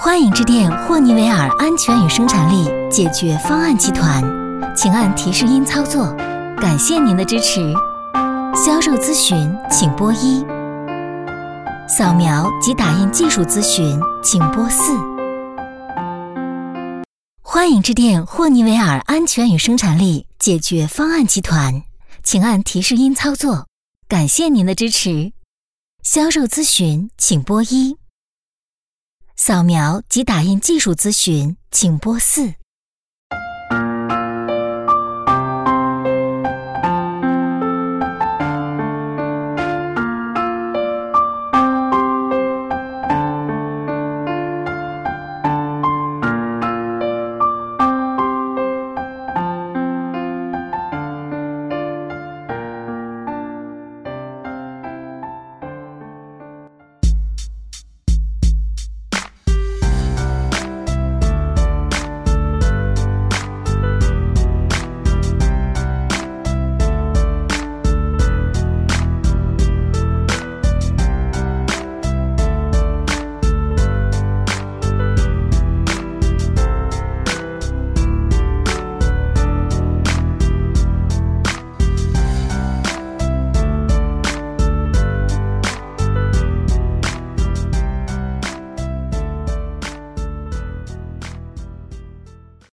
欢迎致电霍尼韦尔安全与生产力解决方案集团，请按提示音操作。感谢您的支持。销售咨询请拨1，扫描及打印技术咨询请拨4。欢迎致电霍尼韦尔安全与生产力解决方案集团，请按提示音操作。感谢您的支持。销售咨询请拨1，扫描及打印技术咨询请拨4。